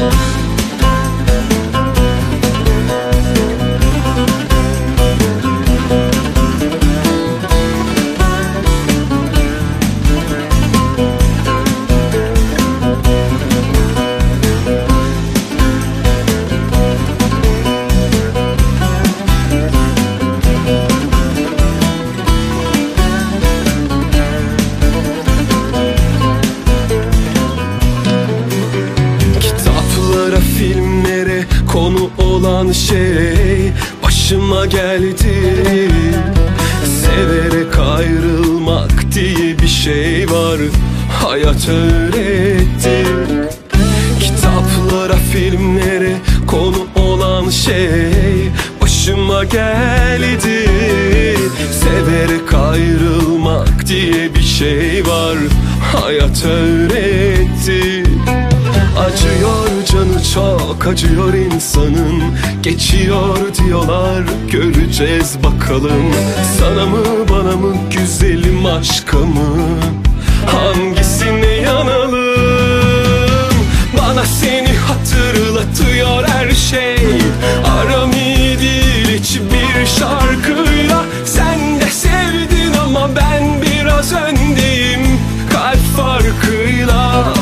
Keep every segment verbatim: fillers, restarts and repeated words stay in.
Filmlere konu olan şey başıma geldi. Severek ayrılmak diye bir şey var, hayat öğretti. Kitaplara, filmlere konu olan şey başıma geldi. Severek ayrılmak diye bir şey var, hayat öğretti. Acıyor canı, çok acıyor insanın. Geçiyor diyorlar, göreceğiz bakalım. Sana mı bana mı, güzelim aşka mı? Hangisine yanalım? Bana seni hatırlatıyor her şey. Aram iyi değil hiçbir şarkıyla. Sen de sevdin ama ben biraz öndeyim, kalp farkıyla.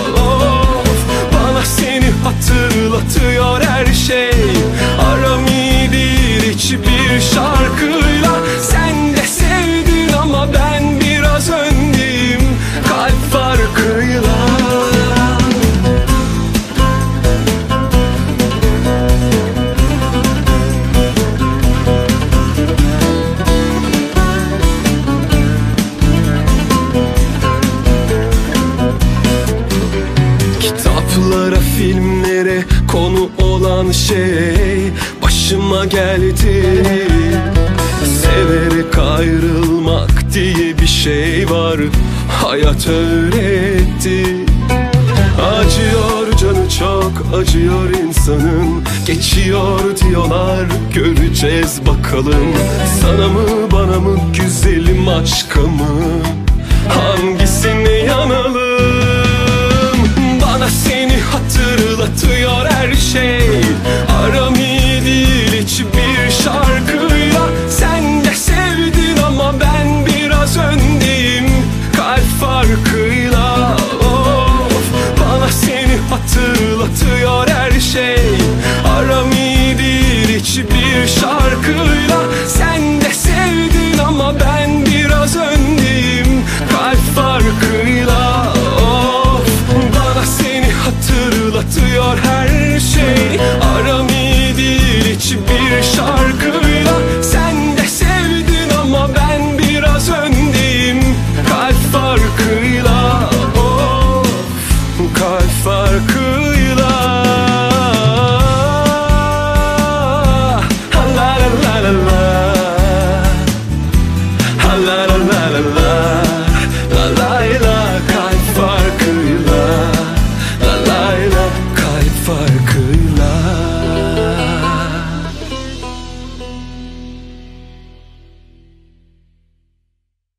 Seni hatırlatıyor her şey. Aram iyi değil hiçbir şarkıyla. Sen de sevdin ama ben biraz öndeyim, kalp farkıyla. Kitaplara, filmlere konu olan şey başıma geldi. Severek ayrılmak diye bir şey var, hayat öğretti. Acıyor canı, çok acıyor insanın. Geçiyor diyorlar, göreceğiz bakalım. Sana mı bana mı, güzelim aşka mı? Hangisine yanalım?